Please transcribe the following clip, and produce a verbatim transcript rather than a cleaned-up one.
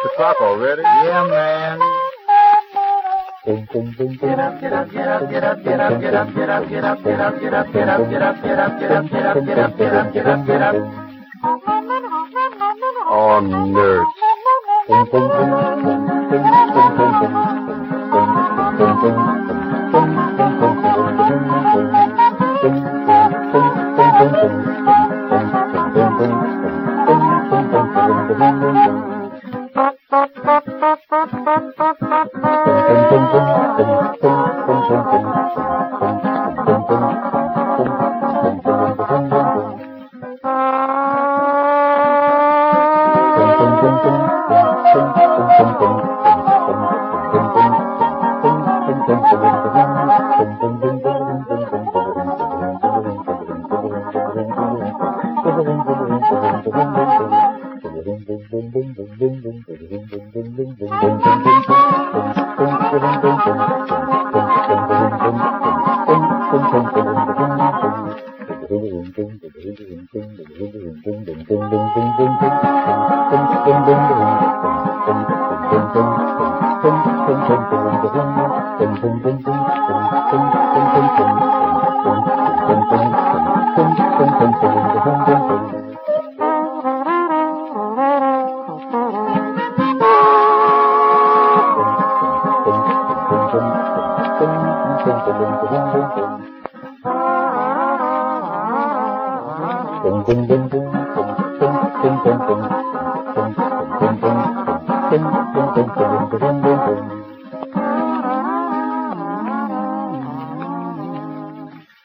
the clock already? Yeah, man. Boom, boom, boom, boom. Get up, get up, get up, get up, get up, get up, get up, get up, get up, get up, get up, get up, get up, get up, get up, get up, get up, get up, get up. Oh, nerds. Boom, boom, boom, boom, boom, boom, boom, boom. Boom, boom, boom, boom, boom.